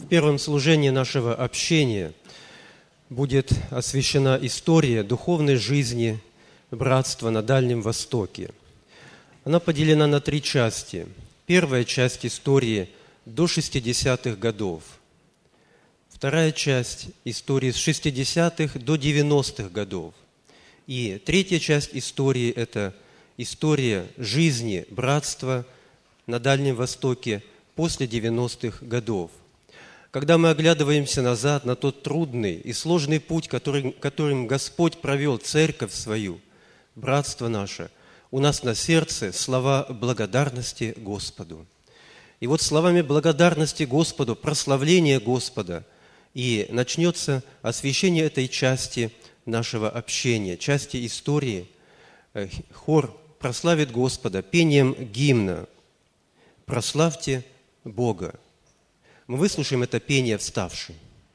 первом служении нашего общения будет освящена история духовной жизни братства на Дальнем Востоке. Она поделена на 3 части. Первая часть истории до 60-х годов. Вторая часть истории с 60-х до 90-х годов. И третья часть истории – это история жизни братства на Дальнем Востоке после 90-х годов. Когда мы оглядываемся назад на тот трудный и сложный путь, которым Господь провел церковь свою, братство наше, у нас на сердце слова благодарности Господу. И вот словами благодарности Господу, прославления Господа, и начнется освящение этой части нашего общения, части истории. Хор прославит Господа пением гимна «Прославьте Бога». Мы выслушаем это пение вставши.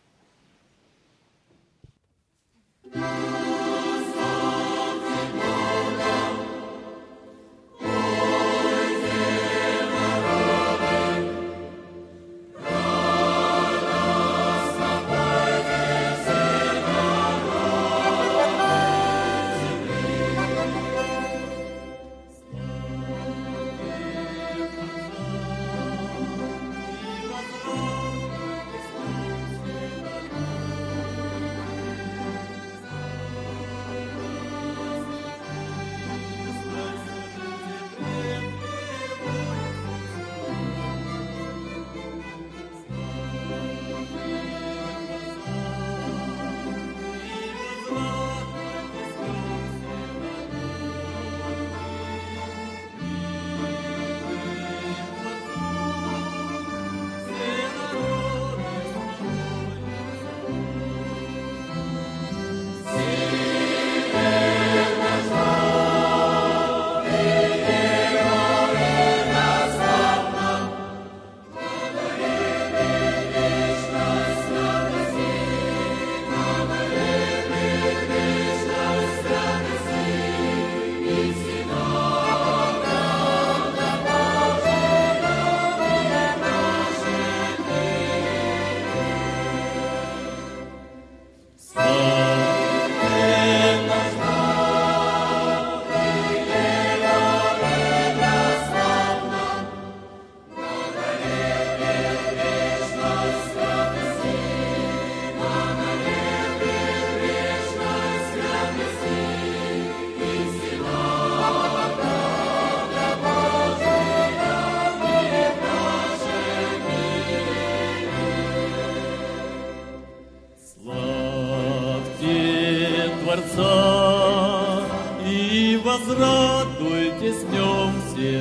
И возрадуйтесь в нем все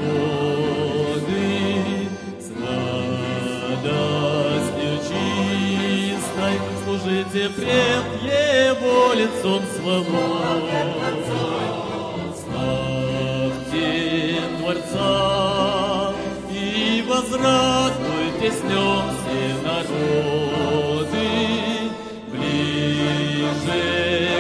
народы, с радостью чистой служите пред Его лицом свободой. Славьте Творца и возрадуйтесь в нем все народы, ближе